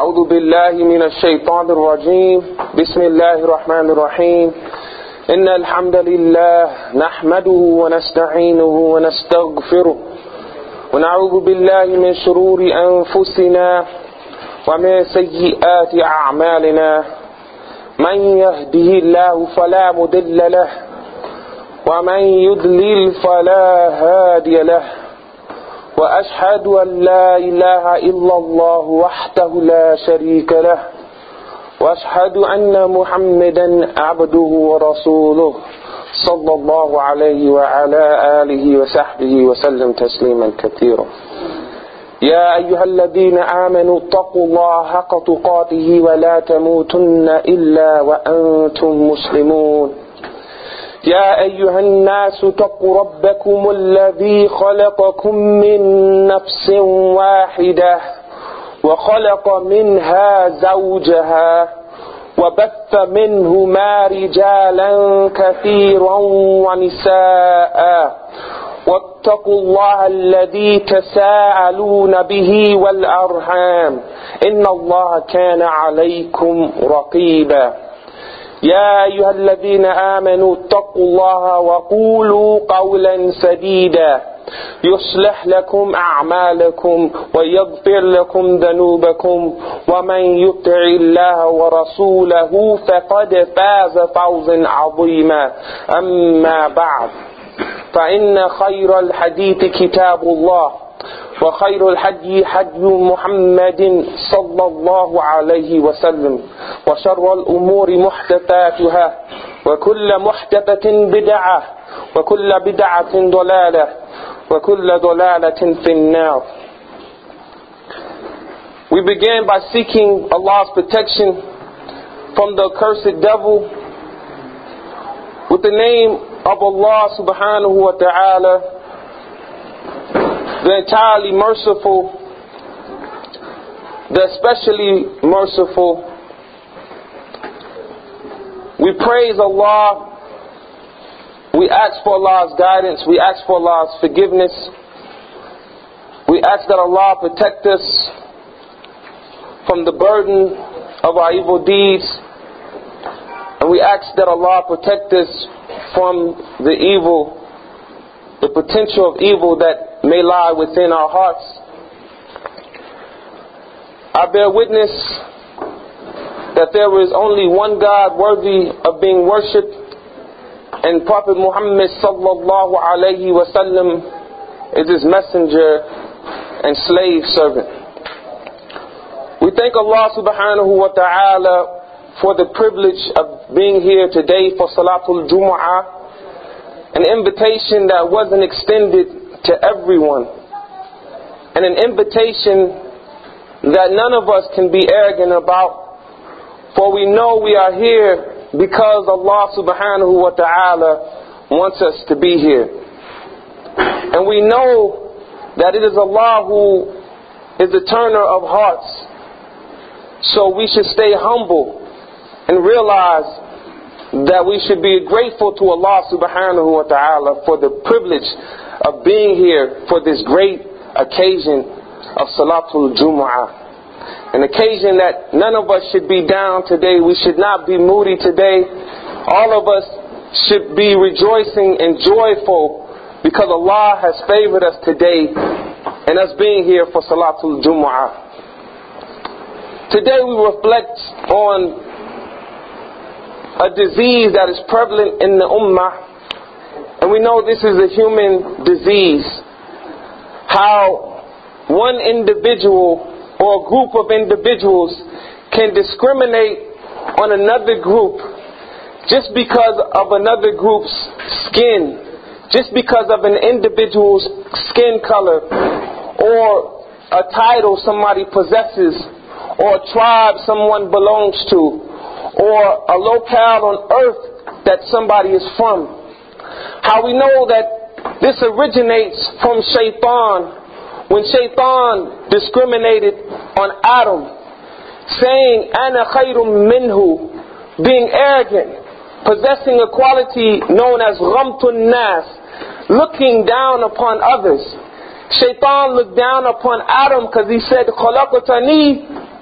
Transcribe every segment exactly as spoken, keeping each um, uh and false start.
أعوذ بالله من الشيطان الرجيم بسم الله الرحمن الرحيم إن الحمد لله نحمده ونستعينه ونستغفره ونعوذ بالله من شرور أنفسنا ومن سيئات أعمالنا من يهده الله فلا مضل له ومن يضلل فلا هادي له وأشهد أن لا إله إلا الله وحده لا شريك له وأشهد أن محمدا عبده ورسوله صلى الله عليه وعلى آله وصحبه وسلم تسليما كثيرا يا أيها الذين آمنوا اتقوا الله حق تقاته ولا تموتن إلا وأنتم مسلمون يا أيها الناس اتقوا ربكم الذي خلقكم من نفس واحدة وخلق منها زوجها وبث منهما رجالا كثيرا ونساء واتقوا الله الذي تساءلون به والأرحام إن الله كان عليكم رقيبا يا أيها الذين آمنوا اتقوا الله وقولوا قولا سديدا يصلح لكم أعمالكم ويغفر لكم ذنوبكم ومن يطع الله ورسوله فقد فاز فوزا عظيما أما بعد فإن خير الحديث كتاب الله وخير الحدي حدي محمد صلى الله عليه وسلم وشر الأمور محدثاتها وكل محدثة بدعة وكل بدعة ضلالة وكل ضلالة في النار. We began by seeking Allah's protection from the accursed devil with the name of Allah subhanahu wa ta'ala, the entirely merciful, the especially merciful. We praise Allah. We ask for Allah's guidance. We ask for Allah's forgiveness. We ask that Allah protect us from the burden of our evil deeds. And we ask that Allah protect us from the evil, the potential of evil that may lie within our hearts. I bear witness that there is only one God worthy of being worshipped, and Prophet Muhammad sallallahu alayhi wa sallam is his messenger and slave servant. We thank Allah subhanahu wa ta'ala for the privilege of being here today for Salatul Jumu'ah, an invitation that wasn't extended to everyone, and an invitation that none of us can be arrogant about, for we know we are here because Allah subhanahu wa ta'ala wants us to be here. And we know that it is Allah who is the turner of hearts, so we should stay humble and realize that we should be grateful to Allah subhanahu wa ta'ala for the privilege of being here for this great occasion of Salatul Jumu'ah. An occasion that none of us should be down today. We should not be moody today. All of us should be rejoicing and joyful because Allah has favored us today and us being here for Salatul Jumu'ah. Today we reflect on a disease that is prevalent in the ummah, and we know this is a human disease. How one individual or a group of individuals can discriminate on another group just because of another group's skin, just because of an individual's skin color, or a title somebody possesses, or a tribe someone belongs to, or a locale on earth that somebody is from. How we know that this originates from Shaitan, when Shaitan discriminated on Adam, saying, Ana khayrum minhu, being arrogant, possessing a quality known as ghamtun nas, looking down upon others. Shaitan looked down upon Adam because he said, Khalaqtani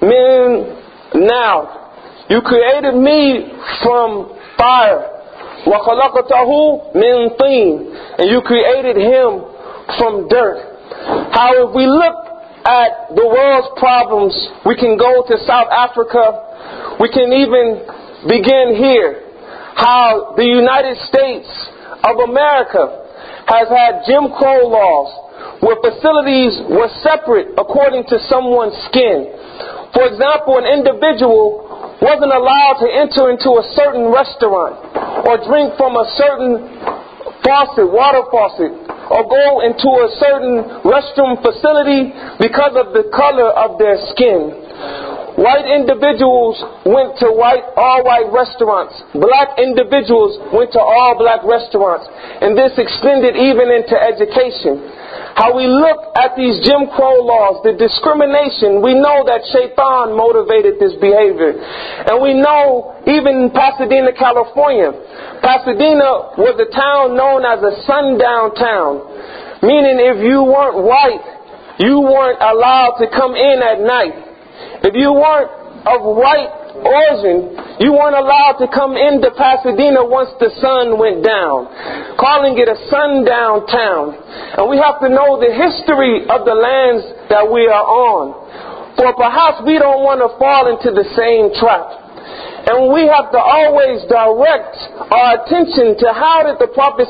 min nar. You created me from fire. وَخَلَقْتَهُ مِنْ طِينٍ. And you created him from dirt. How if we look at the world's problems, we can go to South Africa. We can even begin here. How the United States of America has had Jim Crow laws where facilities were separate according to someone's skin. For example, an individual wasn't allowed to enter into a certain restaurant or drink from a certain faucet, water faucet, or go into a certain restroom facility because of the color of their skin. White individuals went to white, all white restaurants. Black individuals went to all black restaurants. And this extended even into education. How we look at these Jim Crow laws, the discrimination, we know that Shaitan motivated this behavior. And we know even in Pasadena, California, Pasadena was a town known as a sundown town. Meaning if you weren't white, you weren't allowed to come in at night. If you weren't of white origin, you weren't allowed to come into Pasadena once the sun went down, calling it a sundown town. And we have to know the history of the lands that we are on. For perhaps we don't want to fall into the same trap. And we have to always direct our attention to how did the Prophet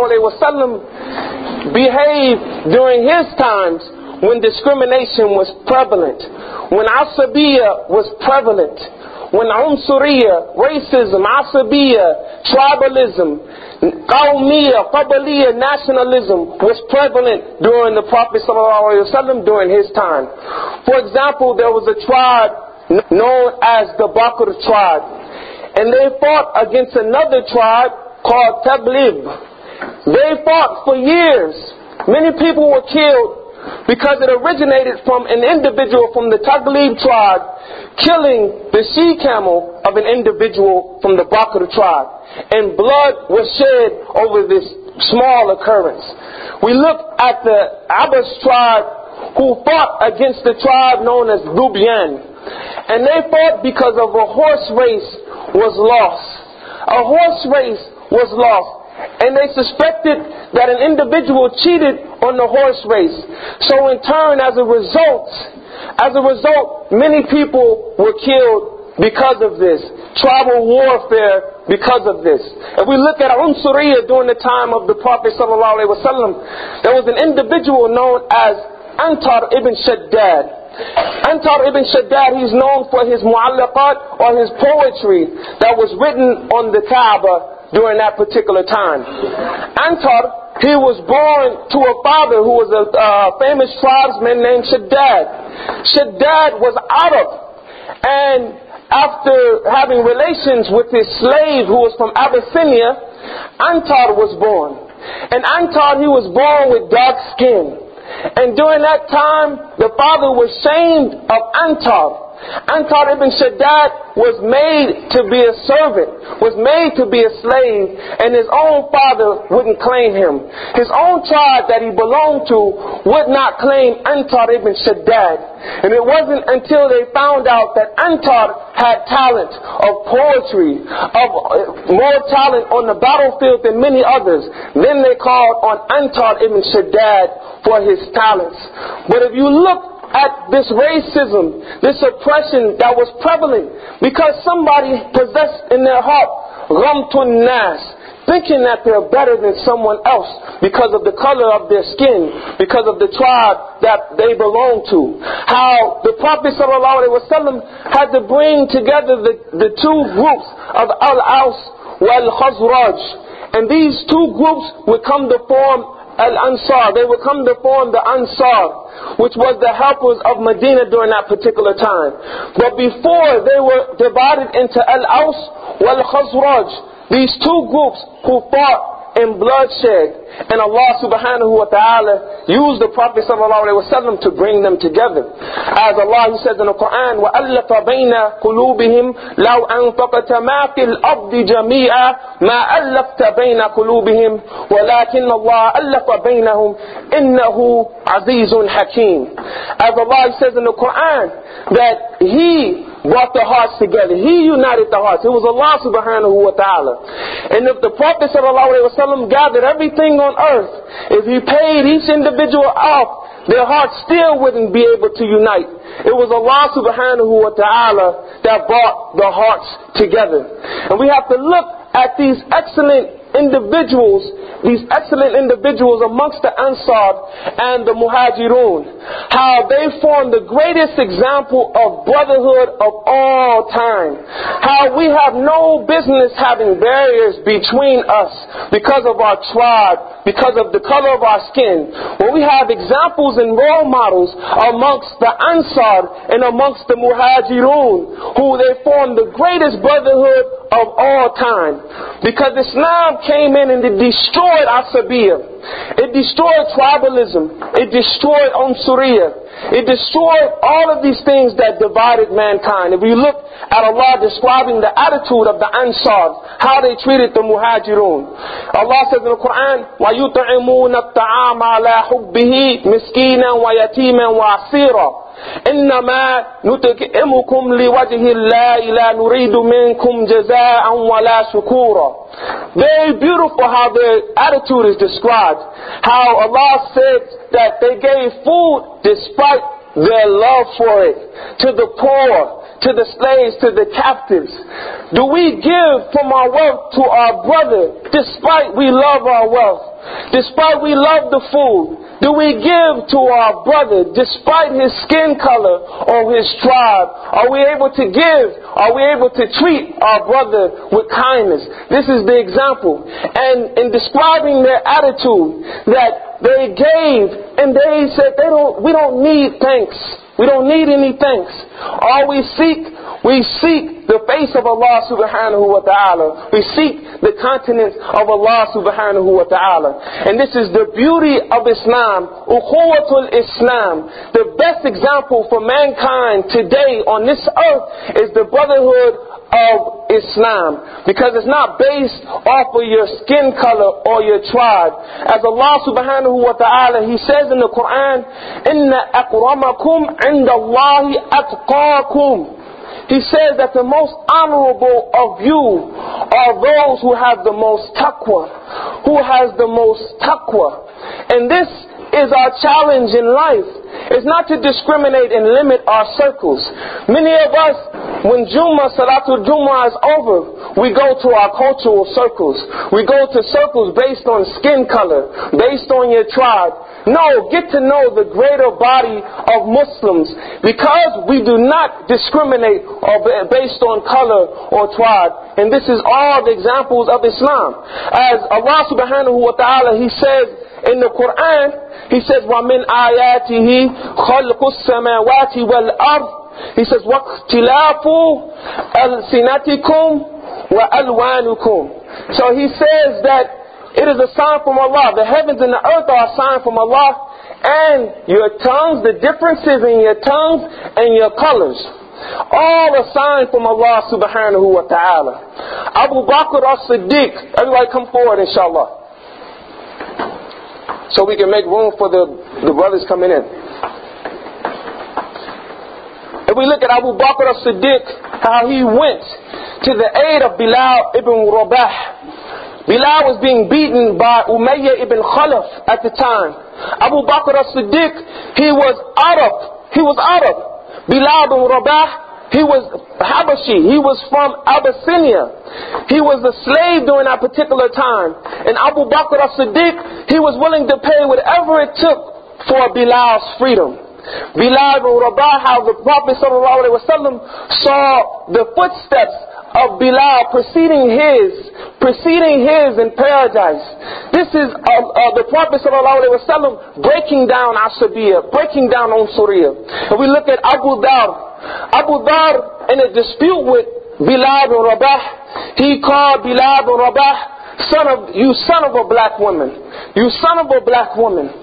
ﷺ behave during his times when discrimination was prevalent, when asabiya was prevalent, when unsuriya, racism, asabiya, tribalism, qawmiya, qabaliya, nationalism was prevalent during the Prophet ﷺ during his time. For example, there was a tribe known as the Bakr tribe, and they fought against another tribe called Taglib. They fought for years. Many people were killed because it originated from an individual from the Taglib tribe killing the she-camel of an individual from the Bakr tribe. And blood was shed over this small occurrence. We look at the Abbas tribe who fought against the tribe known as Lubian. And they fought because of a horse race was lost. A horse race was lost. And they suspected that an individual cheated on the horse race. So in turn, as a result, as a result, many people were killed because of this. Tribal warfare because of this. If we look at Unsuriya during the time of the Prophet ﷺ, there was an individual known as Antar ibn Shaddad. Antar ibn Shaddad, he's known for his mu'allaqat or his poetry that was written on the Kaaba during that particular time. Antar, he was born to a father who was a uh, famous tribesman named Shaddad. Shaddad was Arab, and after having relations with his slave who was from Abyssinia, Antar was born. And Antar, he was born with dark skin. And during that time, the father was shamed of Antar. Antar ibn Shaddad was made to be a servant, was made to be a slave, and his own father wouldn't claim him. His own tribe that he belonged to would not claim Antar ibn Shaddad. And it wasn't until they found out that Antar had talent of poetry, of more talent on the battlefield than many others, then they called on Antar ibn Shaddad for his talents. But if you look at this racism, this oppression that was prevalent because somebody possessed in their heart ghamtun nas, thinking that they're better than someone else because of the color of their skin, because of the tribe that they belong to. How the Prophet ﷺ had to bring together the, the two groups of Al-Aus wal-Khazraj, and these two groups would come to form Al-Ansar. They would come to form the Ansar, which was the helpers of Medina during that particular time. But before, they were divided into Al-Aus wal-Khazraj, these two groups who fought in bloodshed. And Allah subhanahu wa ta'ala used the Prophet sallallahu alayhi wa sallam to bring them together. As Allah, He says in the Quran, وَأَلَّفَ بَيْنَ قُلُوبِهِمْ لَوْ أَنفَقْتَ مَا فِي الْأَرْضِ جَمِيعًا مَا أَلَّفْتَ بَيْنَ قُلُوبِهِمْ وَلَكِنَّ اللَّهَ أَلَّفَ بَيْنَهُمْ innahu azizun hakim. As Allah says in the Quran, that He brought the hearts together. He united the hearts. It was Allah subhanahu wa ta'ala. And if the Prophet sallallahu alaihi wasallam gathered everything on earth, if he paid each individual off, their hearts still wouldn't be able to unite. It was Allah subhanahu wa ta'ala that brought the hearts together. And we have to look at these excellent individuals, these excellent individuals amongst the Ansar and the Muhajirun, how they formed the greatest example of brotherhood of all time. How we have no business having barriers between us because of our tribe, because of the color of our skin. When we have examples and role models amongst the Ansar and amongst the Muhajirun, who they formed the greatest brotherhood of all time. Because Islam came in and it destroyed Asabiyah. It destroyed tribalism. It destroyed Unsuriyah. It destroyed all of these things that divided mankind. If you look at Allah describing the attitude of the Ansar, how they treated the Muhajirun. Allah says in the Quran, وَيُطْعِمُونَ الطَّعَامَ عَلَى حُبِّهِ مِسْكِينًا وَيَتِيمًا وَعَسِيرًا إنما نطعمكم لوجه الله لا نريد منكم جزاء ولا شكورا. Very beautiful how their attitude is described. How Allah said that they gave food despite their love for it, to the poor, to the slaves, to the captives. Do we give from our wealth to our brother despite we love our wealth? Despite we love the food? Do we give to our brother despite his skin color or his tribe? Are we able to give? Are we able to treat our brother with kindness? This is the example. And in describing their attitude, that they gave and they said they don't, we don't need thanks. We don't need any thanks. All we seek, we seek the face of Allah subhanahu wa ta'ala. We seek the countenance of Allah subhanahu wa ta'ala. And this is the beauty of Islam. Ukhuwatul Islam. The best example for mankind today on this earth is the brotherhood of Islam, because it's not based off of your skin color or your tribe. As Allah subhanahu wa ta'ala, He says in the Quran, Inna akramakum inda Allahi atqakum. He says that the most honorable of you are those who have the most taqwa, who has the most taqwa. And this is our challenge in life. It's not to discriminate and limit our circles. Many of us, when Jummah, Salatul Jummah is over, we go to our cultural circles. We go to circles based on skin color, based on your tribe. No, get to know the greater body of Muslims, because we do not discriminate or based on color or tribe. And this is all the examples of Islam. As Allah subhanahu wa ta'ala, He says in the Quran, He says, وَمِنْ آيَاتِهِ خَلْقُ السَّمَاوَاتِ وَالْأَرْضِ. He says, وَاخْتِلَافُ أَلْسِنَتِكُمْ وَأَلْوَانُكُمْ. So He says that it is a sign from Allah. The heavens and the earth are a sign from Allah. And your tongues, the differences in your tongues and your colors, all a sign from Allah subhanahu wa ta'ala. Abu Bakr as-Siddiq. Everybody come forward, inshallah, so we can make room for the, the brothers coming in. If we look at Abu Bakr as-Siddiq, how he went to the aid of Bilal ibn Rabah. Bilal was being beaten by Umayyah ibn Khalaf at the time. Abu Bakr as-Siddiq, he was Arab. He was Arab. Bilal ibn Rabah, he was Habashi. He was from Abyssinia. He was a slave during that particular time. And Abu Bakr as-Siddiq, he was willing to pay whatever it took for Bilal's freedom. Bilal ibn Rabah, how the Prophet sallallahu alaihi wasallam saw the footsteps of Bilal preceding his, preceding his in paradise. This is uh, uh, the Prophet sallallahu alaihi wasallam breaking down Asabiyah, breaking down Unsuriyah. And we look at Abu Dhar. Abu Dhar, in a dispute with Bilal ibn Rabah, he called Bilal ibn Rabah, son of, you son of a black woman, you son of a black woman.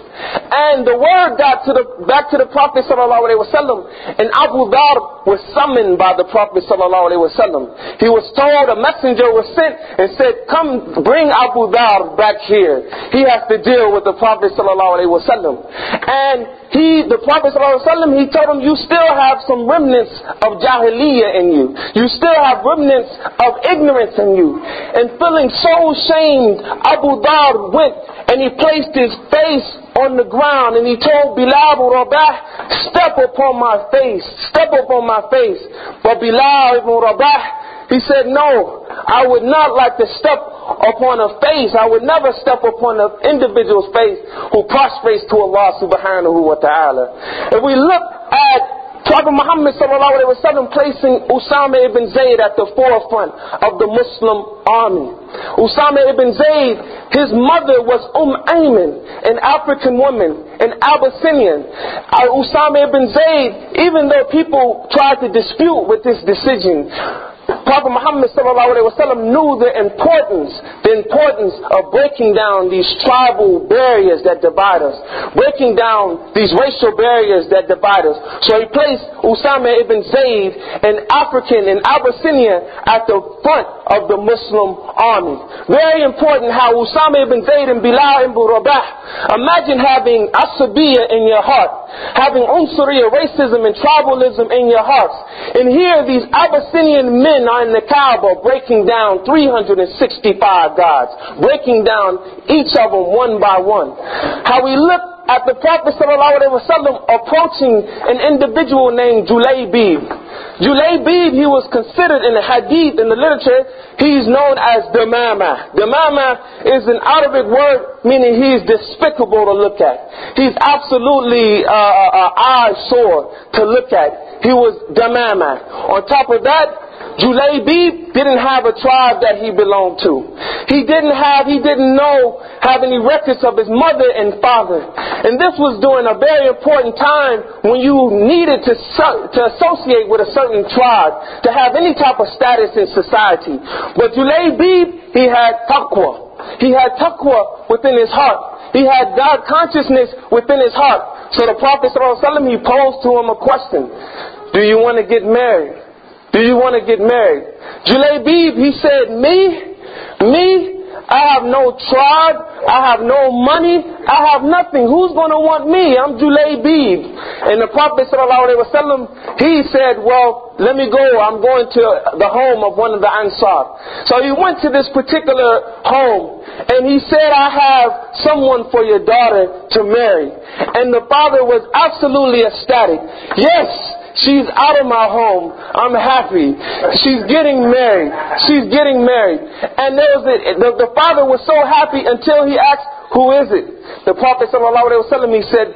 And the word got to the, back to the Prophet sallallahu alaihi wasallam, and Abu Dhar was summoned by the Prophet sallallahu alaihi wasallam. He was told, a messenger was sent and said, come bring Abu Dhar back here. He has to deal with the Prophet sallallahu alaihi wasallam. And he, the Prophet sallallahu alaihi wasallam, he told him, you still have some remnants of Jahiliyyah in you. You still have remnants of ignorance in you. And feeling so ashamed, Abu Dhar went and he placed his face on the ground and he told Bilal ibn Rabah, step upon my face, step upon my face. But Bilal ibn Rabah, he said, no, I would not like to step upon a face. I would never step upon an individual's face who prostrates to Allah subhanahu wa ta'ala. If we look at Prophet Muhammad sallallahu alaihi wasallam placing Usama ibn Zayd at the forefront of the Muslim army. Usama ibn Zayd, his mother was Umm Ayman, an African woman, an Abyssinian. Uh, Usama ibn Zayd, even though people tried to dispute with this decision, Prophet Muhammad sallallahu alaihi wasallam knew the importance, the importance of breaking down these tribal barriers that divide us, breaking down these racial barriers that divide us. So he placed Usama ibn Zayd, an African in Abyssinia, at the front of the Muslim army. Very important how Usama ibn Zayd and Bilal ibn Rabah, imagine having Asabiyya in your heart, having Unsuriya, racism and tribalism in your hearts. And here these Abyssinian men are in the Kaaba breaking down three hundred sixty-five gods, breaking down each of them one by one. How we look at the Prophet sallallahu alaihi wasallam approaching an individual named Julaybib. Julaybib, he was considered in the hadith, in the literature, he's known as Damama. Damama is an Arabic word meaning he's despicable to look at. He's absolutely uh, uh, eyesore to look at. He was Damama. On top of that, Julaybib didn't have a tribe that he belonged to. He didn't have, he didn't know, have any records of his mother and father. And this was during a very important time when you needed to, to associate with a certain tribe to have any type of status in society. But Julaybib, he had taqwa. He had taqwa within his heart. He had God consciousness within his heart. So the Prophet sallallahu alaihi wasallam, he posed to him a question. Do you want to get married? Do you want to get married? Julaybib, he said, me? Me? I have no tribe. I have no money. I have nothing. Who's going to want me? I'm Julaybib. And the Prophet sallallahu alaihi wasallam, he said, well, let me go. I'm going to the home of one of the Ansar. So he went to this particular home and he said, I have someone for your daughter to marry. And the father was absolutely ecstatic. Yes. She's out of my home. I'm happy. She's getting married. She's getting married. And there was a, the, the father was so happy until he asked, who is it? The Prophet sallallahu alaihi wasallam, he said,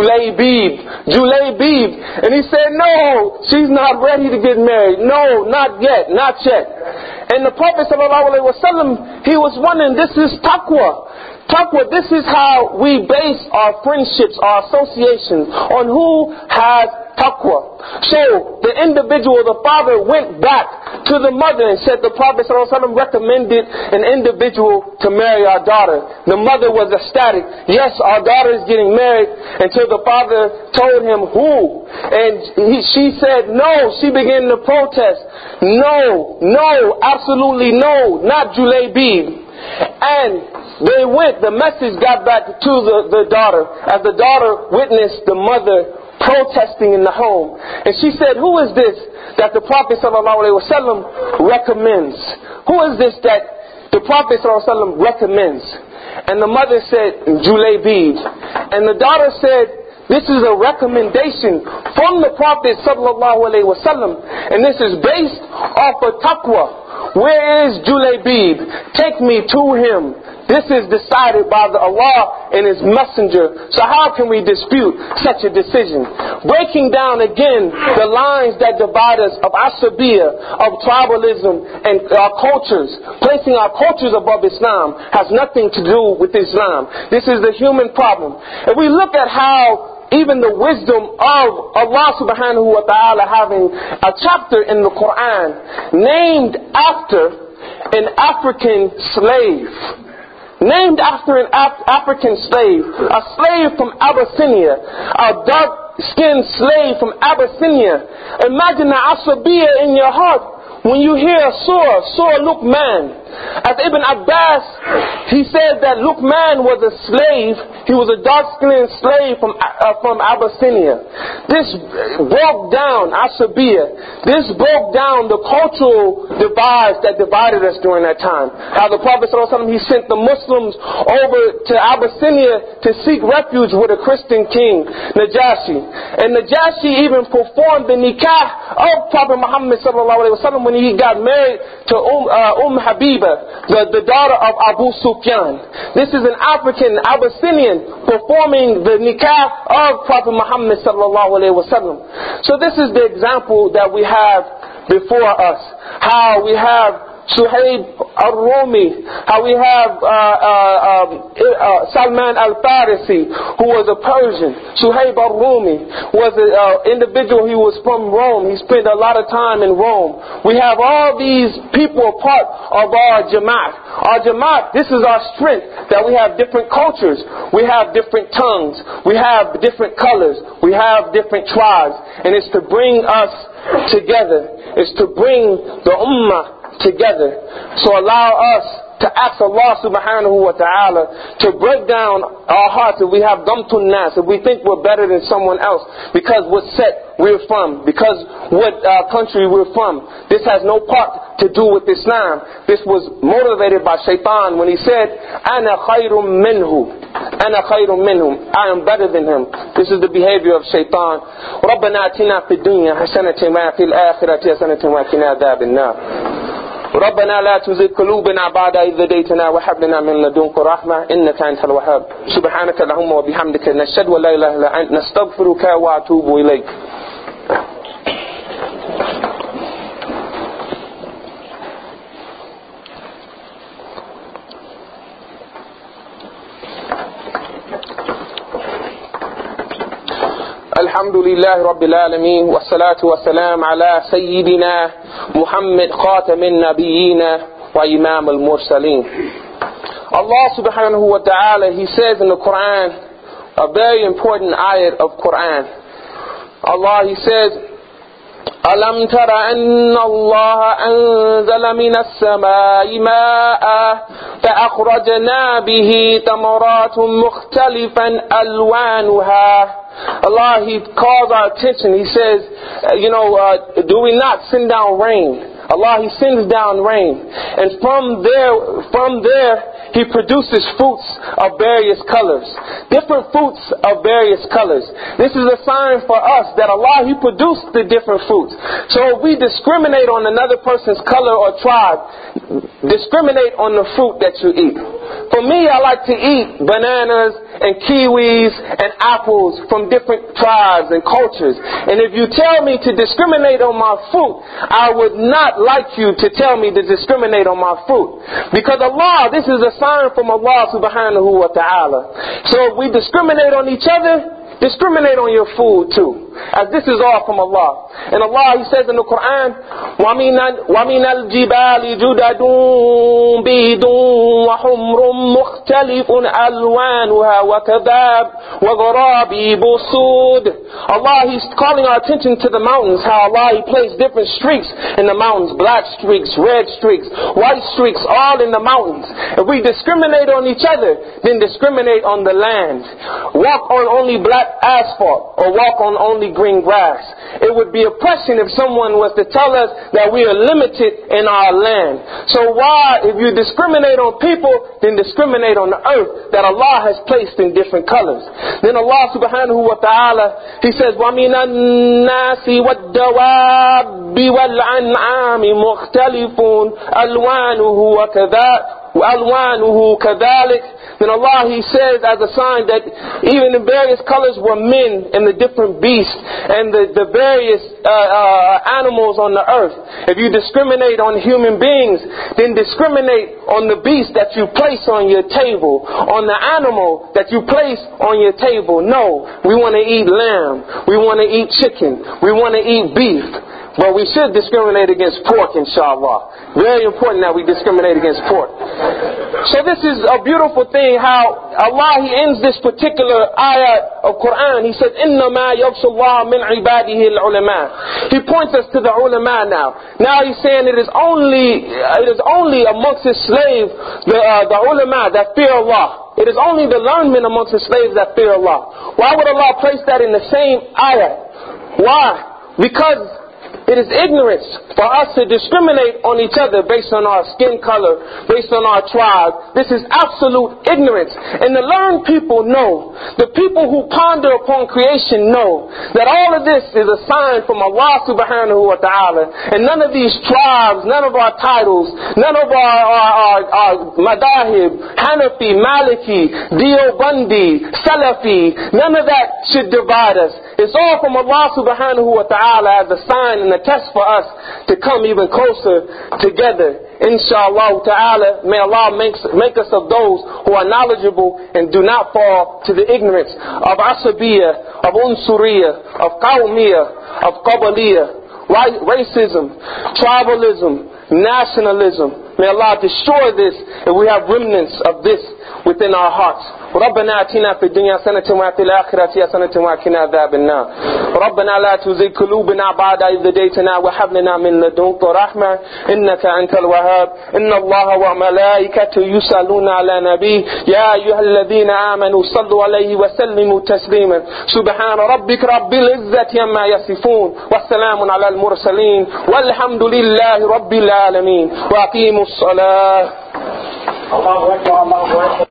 Julaybib. Julaybib. And he said, no, she's not ready to get married. No, not yet. Not yet. And the Prophet sallallahu alaihi wasallam, he was wondering, this is taqwa. Taqwa, this is how we base our friendships, our associations, on who has taqwa. So the individual, the father, went back to the mother and said the Prophet ﷺ recommended an individual to marry our daughter. The mother was ecstatic. Yes, our daughter is getting married. Until the father told him who. And he, she said no. She began to protest. No, no, absolutely no, not Julaybib. And they went, the message got back to the, the daughter, as the daughter witnessed the mother protesting in the home. And she said, who is this that the Prophet ﷺ recommends? Who is this that the Prophet ﷺ recommends? And the mother said, Julaybib. And the daughter said, this is a recommendation from the Prophet ﷺ, and this is based off of taqwa. Where is Julaybib? Take me to him. This is decided by the Allah and His Messenger. So how can we dispute such a decision? Breaking down again the lines that divide us of asabiyya, of tribalism and our cultures. Placing our cultures above Islam has nothing to do with Islam. This is the human problem. If we look at how even the wisdom of Allah subhanahu wa ta'ala having a chapter in the Quran named after an African slave. named after an Af- African slave, a slave from Abyssinia, a dark-skinned slave from Abyssinia. Imagine the asabiya in your heart when you hear Surah, Surah Luqman. As Ibn Abbas, he said that Luqman was a slave. He was a dark-skinned slave from uh, from Abyssinia. This broke down Asabiya. This broke down the cultural divides that divided us during that time. How the Prophet ﷺ, he sent the Muslims over to Abyssinia to seek refuge with a Christian king, Najashi. And Najashi even performed the nikah of Prophet Muhammad sallallahu alaihi wasallam when he got married to Umm, uh, Umm Habiba, The, the daughter of Abu Sufyan. This is an African, Abyssinian, performing the nikah of Prophet Muhammad sallallahu alaihi wasallam. So this is the example that we have before us. How we have Suhaib al-Rumi, how we have uh, uh, um, uh, Salman al-Farisi, who was a Persian. Suhaib al-Rumi was an uh, individual, he was from Rome. He spent a lot of time in Rome. We have all these people a part of our Jamaat. Our Jamaat, this is our strength, that we have different cultures. We have different tongues. We have different colors. We have different tribes. And it's to bring us together. It's to bring the Ummah together. So allow us to ask Allah subhanahu wa ta'ala to break down our hearts if we have gamtun nas, if we think we're better than someone else because what set we're from, because what uh, country we're from. This has no part to do with Islam. This was motivated by Shaitan when he said, Ana khayrum minhu. Ana khayrum minhum. I am better than him. This is the behavior of Shaitan. رَبَّنَا آتِنَا فِي الدُّنْيَا حَسَنَةً وَفِي الْآخِرَةِ حَسَنَةً وَقِنَا عَذَابَ النَّارِ. ربنا لا تزغ قلوبنا بعد إذ هديتنا وهب لنا من لدنك رحمة إنك أنت الوهاب. سبحانك اللهم وبحمدك نشهد أن لا إله إلا أنت نستغفرك ونتوب إليك. الحمد لله رب العالمين والصلاة والسلام على سيدنا محمد خاتم النبيين وإمام المرسلين. Allah subhanahu wa ta'ala, he says in the Quran, a very important ayat of Quran. Allah, he says, ألم تر أن الله أنزل من السماء ماء فأخرجنا به ثمرات مختلفا ألوانها. Allah, he calls our attention. He says, uh, you know, uh, do we not send down rain? Allah, he sends down rain. And from there, from there, he produces fruits of various colors. Different fruits of various colors. This is a sign for us that Allah, he produced the different fruits. So if we discriminate on another person's color or tribe, discriminate on the fruit that you eat. For me, I like to eat bananas and kiwis and apples from different tribes and cultures. And if you tell me to discriminate on my fruit, I would not like you to tell me to discriminate on my fruit. Because Allah, this is a sign from Allah subhanahu wa ta'ala. So if we discriminate on each other, discriminate on your food too, as this is all from Allah. And Allah, he says in the Quran, وَمِنَ الْجِبَالِ جُدَدٌ بِيضٌ وَحُمْرٌ مُخْتَلِفٌ أَلْوَانُهَا وَكَذَابٌ وَغَرَابِيبُ سُودٌ. Allah, he's calling our attention to the mountains, how Allah, he placed different streaks in the mountains, black streaks, red streaks, white streaks, all in the mountains. If we discriminate on each other, then discriminate on the land. Walk on only black asphalt or walk on only green grass. It would be oppression if someone was to tell us that we are limited in our land. So why, if you discriminate on people, then discriminate on the earth that Allah has placed in different colors. Then Allah subhanahu wa ta'ala, he says, وَمِنَ النَّاسِ وَالدَّوَابِّ وَالْأَنْعَامِ مُخْتَلِفٌ أَلْوَانُهُ وَكَذَلِكَ وَأَلْوَانُهُ كَذَلِكَ. Then Allah, he says as a sign that even the various colors were men and the different beasts and the, the various uh, uh, animals on the earth. If you discriminate on human beings, then discriminate on the beast that you place on your table, on the animal that you place on your table. No, we want to eat lamb. We want to eat chicken. We want to eat beef. But we should discriminate against pork, inshallah. Very important that we discriminate against pork. So this is a beautiful thing how Allah, He ends this particular ayat of Quran. He said, إِنَّمَا يَبْسُ اللَّهُ مِنْ عِبَادِهِ الْعُلَمَاءِ. He points us to the ulama now. Now He's saying it is only, it is only amongst His slaves, the, uh, the ulama that fear Allah. It is only the learned men amongst His slaves that fear Allah. Why would Allah place that in the same ayat? Why? Because it is ignorance for us to discriminate on each other based on our skin color, based on our tribe. This is absolute ignorance. And the learned people know, the people who ponder upon creation know that all of this is a sign from Allah subhanahu wa ta'ala. And none of these tribes, none of our titles, none of our, our, our, our madahib, Hanafi, Maliki, Deobandi, Salafi, none of that should divide us. It's all from Allah subhanahu wa ta'ala as a sign and a test for us to come even closer together. Inshallah ta'ala, may Allah make, make us of those who are knowledgeable and do not fall to the ignorance of Asabiyah, of Unsuriyah, of Qawmiyah, of Qabaliyah, racism, tribalism, nationalism. May Allah destroy this and we have remnants of this within our hearts. ربنا آتنا في الدنيا حسنة وفي الآخرة حسنة وقنا عذاب النار. ربنا لا تزغ قلوبنا بعد إذ هديتنا وهب لنا من لدنك رحمة إنك أنت الوهاب. إن الله وملائكته يصلون على النبي يا أيها الذين آمنوا صلوا عليه وسلموا تسليما. سبحان ربك رب العزة عما يصفون والسلام على المرسلين والحمد لله رب العالمين وأقيموا الصلاة.